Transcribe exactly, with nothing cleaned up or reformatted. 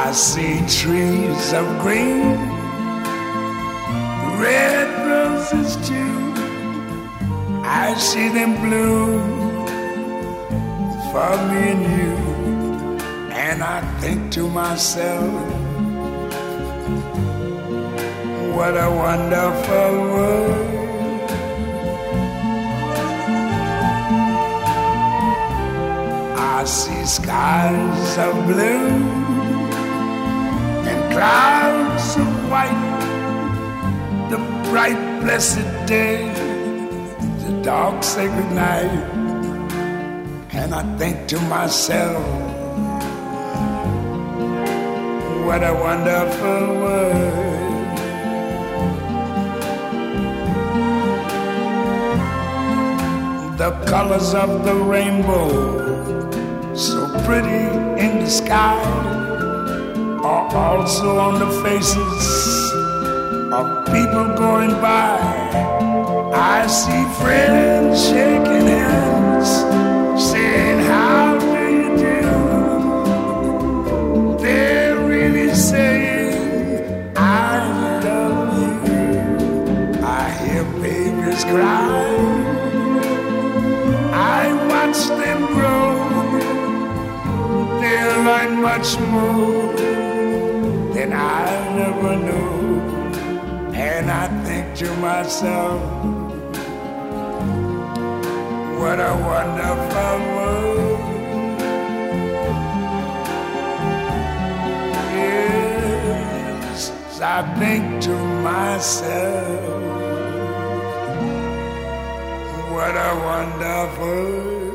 I see trees of green, red roses too. I see them bloom for me and you. And I think to myself, what a wonderful world. I see skies of blue and clouds of white, the bright blessed day, the dark sacred night. And I think to myself, what a wonderful world. The colors of the rainbow, so pretty in the sky, are also on the faces of people going by. I see friends shaking hands, saying, how do you do? They're really saying, I love you. I hear babies cry, I watch them grow. They'll learn much more than I never knew. And I think to myself, what a wonderful world. Yes, I think to myself, what a wonderful world.